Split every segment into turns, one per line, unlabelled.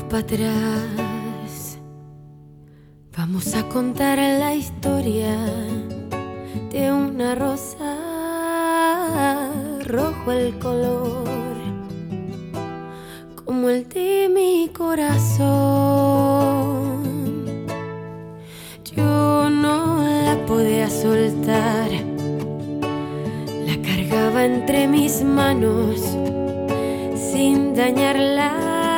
para atrás. Vamos a contar la historia de una rosa, rojo el color, como el de mi corazón. Yo no la podía soltar, la cargaba entre mis manos sin dañarla.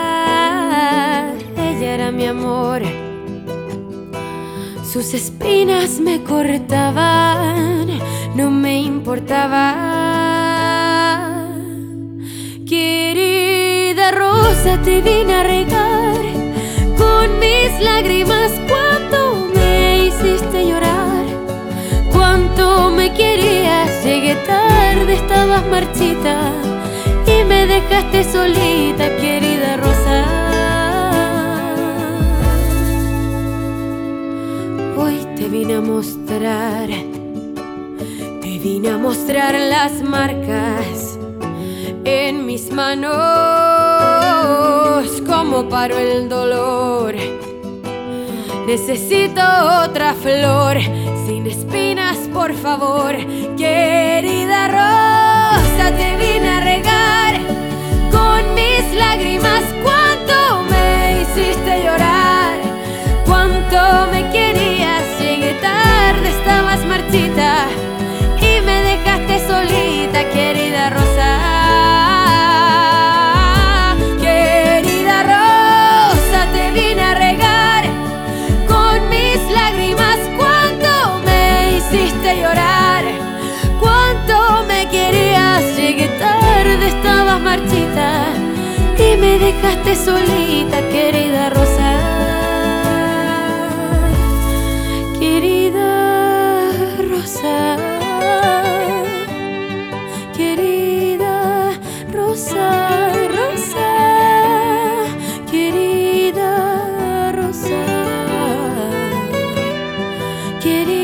Ella era mi amor, sus espinas me cortaban, no me importaba. Querida rosa, te vine a regar con mis lágrimas cuando me hiciste llorar. Cuánto me querías, llegué tarde, estabas marchita y me dejaste solita, querida rosa. Hoy te vine a mostrar las marcas en mis manos, como paro el dolor. Necesito otra flor sin espinas, por favor. Querida rosa, te vine a regar con mis lágrimas. Cuánto me hiciste llorar, cuánto me querías, llegué tarde, estabas marchita y me dejaste solita, querida rosa. Querida rosa, te vine a regar con mis lágrimas. Cuánto me hiciste llorar, cuánto me querías, llegué tarde, estabas marchita y me dejaste solita, querida rosa. Querida rosa, querida rosa, rosa, querida rosa, querida